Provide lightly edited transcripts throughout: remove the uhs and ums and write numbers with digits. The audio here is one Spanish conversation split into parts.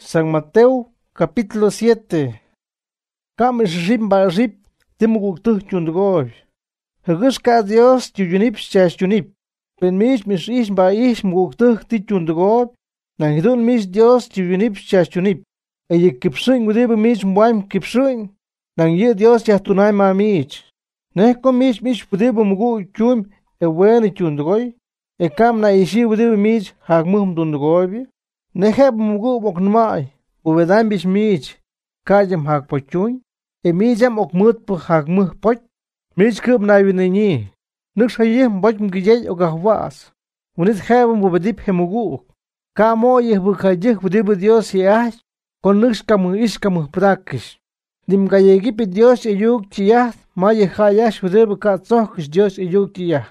San Mateo, capítulo 7. Kam shimba rip, timuguktuh chundugoy. Hagishka Dios tuyunip chashunip. Pen mish ish ba ish muguktuh ti chundugoy. Nangidun mish Dios tuyunip chashunip. Eye kipsing wudib mish mwaim kipsing. Nang ye Dios yahtunay ma mish. Nehko mish wudib mugu chum e weni chundugoy. E kam na ishi wudib mish hagmuhum dundugoy. Neheb mugu boknmai. Uvedan bish mish. Kajem hagpochun. E mijam okmut po hagmuh poch. Mish kub na winini. Nux hayih boch mgijay ogahwas. Unit hebum ubedip hemugu. Kamo yeh bukajih wudib Dios yah. Con nux kamu ish kamu prakish. Dim gayegip Dios eyuk chiyah. Ma yehayash wudib katzokish Dios eyuk chiyah.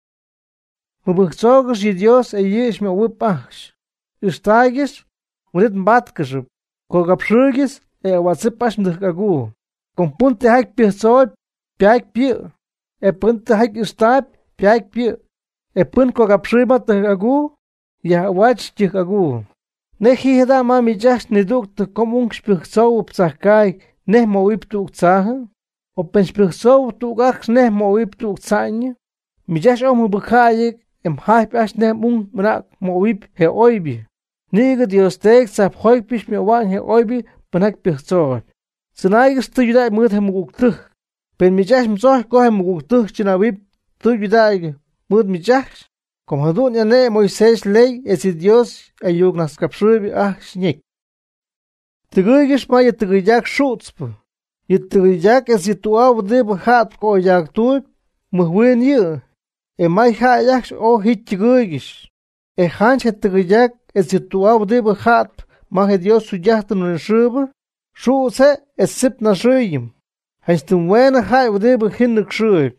Mubukzokish y Dios eyish me wipachsh. Istagis, unit mbatkiship. Kogapshugis e watsipash mdikagu. Con punte haik pisoy, piak pi. E punte haik istab, piak pi. E pun kogapshiba tikagu, ya wach tikagu. Nehi heda mami jash niduk te komung spirsow upsakay, neh mo wip tuk tsaha. O pen spirsow tukaks neh mo wip tuk tsanya. Mi jash omu bukhayik, em haip ash neh mung mrak mo wip he oibi. Niga Dios tek sap hoik pish me wan he oibi panak pirsoy. Sinaigas tu yuday mud he muguktuh. Pen mi jash mzoh ko he muguktuh china wip tu yuday mud mi jash. Kom hadun yane Moisés ley esi Dios ayug nas kapshubi shnik. Tigigish ma yetigiyak shutzp. Yetigiyak esi tuaw dib hat ko yak tuib muhwin yu. E mai hayak o hit tigigish. E hanch yetigiyak esi tuaw dib hat ma he Dios suyahtan nishub. Shuse es sip na shuyim. Haistun wena hai wudib hinnik shuyib.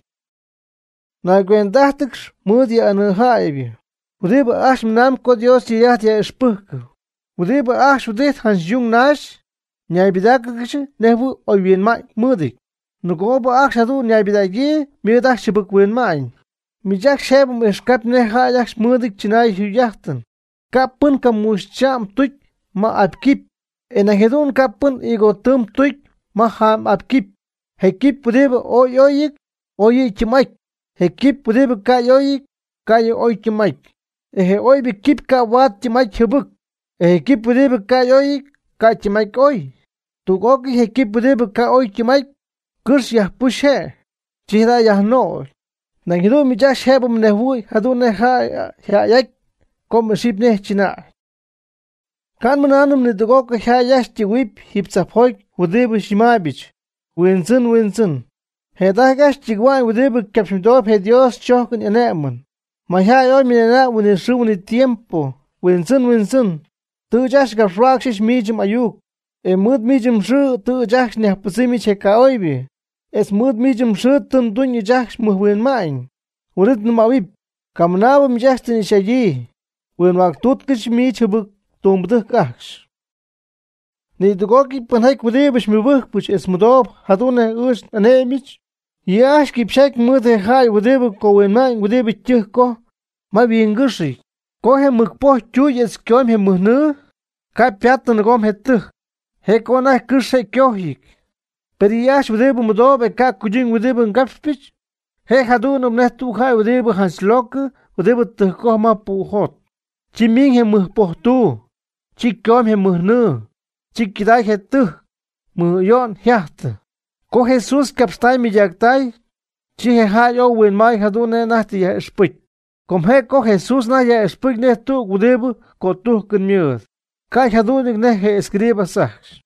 Na gwendachtiks mudi anu haibi. Wudib ash mnam ko Dios yiyat ya ishpuk. Wudib ash wudit hans jung nash. Nyai bidakish nehu oyien mai mudik. Nugobo ash hadu nyai bidagi midak shibuk wen mai. Mijak shebum eskap nehayak mudik chinai huyahtan. Kapun kamush cham tuik ma apkip. En agedun kapun igo tum tuik maham apkip. Hekip pudib oyoyik oyi chimaik. Hekip pudib kayoyik kayo oy chimaik. Ehe oy bikip ka wat chimaik hubuk. Hekip pudib kayoyik ka chimaik oy. Tugoki hekip pudib ka oy chimaik. Kurs yah pushe. Chihda yah no. Nangidu mijash hebum nehui hadu neha hayak kom ship neh china. Kan mananum ni dugok hayash ti wip hipsapoik wudib shimabich. Winzin. Hedagash tigwan wudib kapshmidop he Dios chokun eneman. Mahayo minena winishu ni tiempo. Winzin. Tu jash gafrakshish mijim ayuk. E mud mijim shu tu jash nehpusimi chekaoibi. Es mud mijim shu tun dunyi jash muhwin main. Wurid numawib. Kamnabum jash tin shayi. Win waktutkish michubuk. Tumbduk kaks. Ni dugoki panhaik wudibish mibukpuch es mudob hadune ush anemich. Yash kipshak mudhe hai wudibuk ko wenman wudibik chihko. Ma wingushi. Ko he mukpo chuy es kyom he muhnu. Ka piatan gom he tuh. He kona kushe kyohik. Peri yash wudibu mudob e ka kujing wudibu ngapspich. He hadunum nehtu hai wudibu hanslok wudibu tuhko ma puhot. Chiming he muhpohtu. Chikom he muhnu. Chikiday he tuh. Muyon hiaht. Ko Jesus kapstay mi yaktay. Chihe hayo win mai hadune nahti ya espik. Kom he ko Jesus na ya espik ne tu gudebu ko tuh kun myud. Kay hadunik ne he escriba sahs.